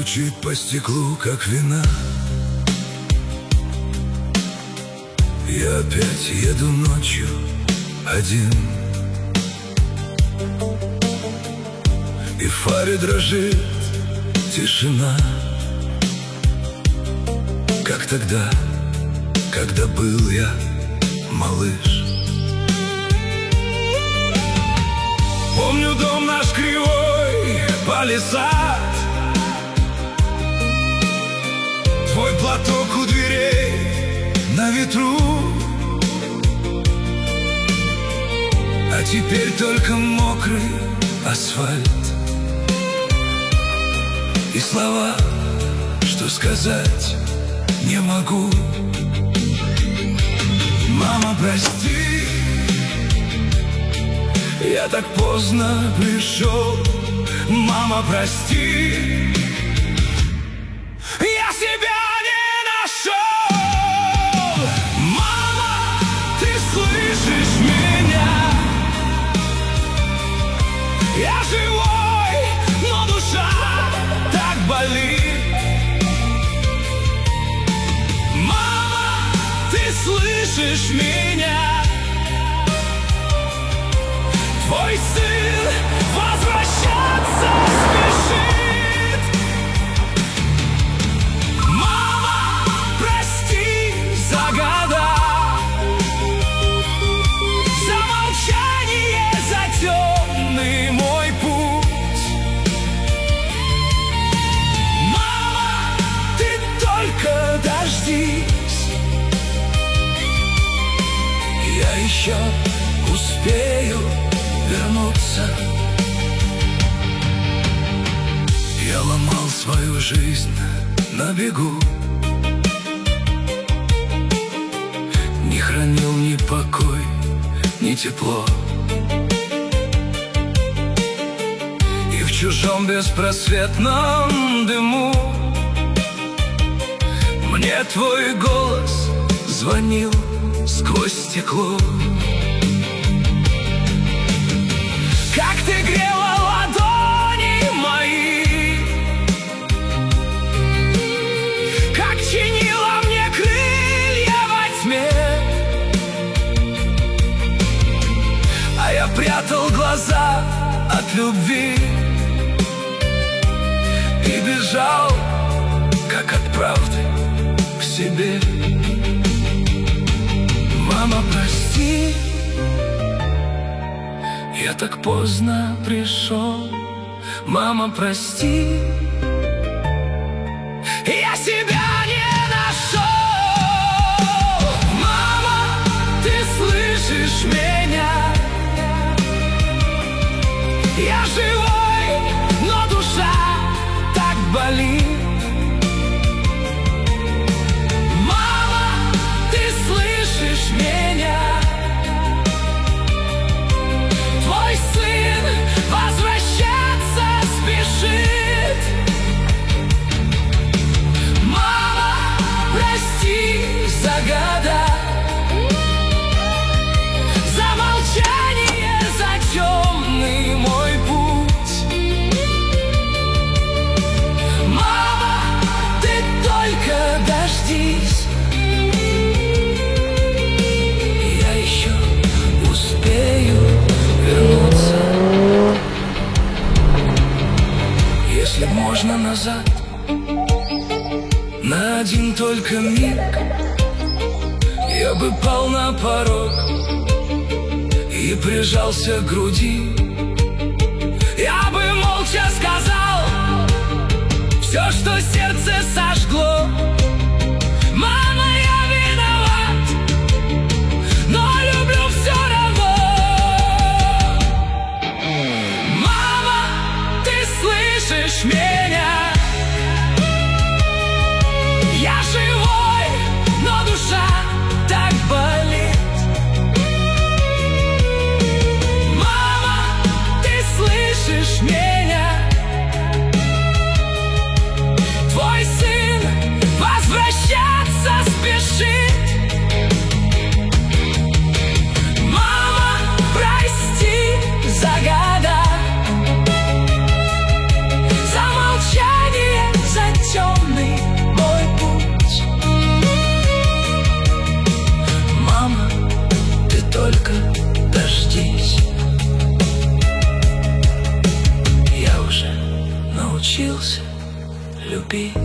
стучит по стеклу, как вина. Я опять еду ночью один, и в фаре дрожит тишина, как тогда, когда был я малыш. Помню дом наш кривой, палисад, твой платок у дверей на ветру, а теперь только мокрый асфальт и слова, что сказать не могу. Мама, прости, я так поздно пришел. Мама, прости, я себя не нашел. Мама, ты слышишь меня? Я живой, но душа так болит. Мама, ты слышишь меня? Твой сын возвращаться спешит. Мама, прости за года, за молчание, за темный мой путь. Мама, ты только дождись, я еще успею вернуться. Я ломал свою жизнь на бегу, не хранил ни покой, ни тепло, и в чужом беспросветном дыму мне твой голос звонил сквозь стекло. Как ты грела ладони мои, как чинила мне крылья во тьме, а я прятал глаза от любви и бежал, как от правды, к себе. Мама, прости, я так поздно пришел. Мама, прости, я себя не нашел. Мама, ты слышишь меня? Я живой, но душа так болит. Мама, ты слышишь меня? Твой сын возвращаться спешит. Мама, прости за года, за молчание, за темный мой путь. Мама, ты только дождись, я еще успею вернуться. Если можно назад, на один только миг, я бы пал на порог и прижался к груди. Я бы молча сказал все, что сердце сожгло. Мама, я виноват, но люблю все равно. Мама, ты слышишь меня? Я живой, но душа так болит. Мама, ты слышишь меня? Твой сын любить.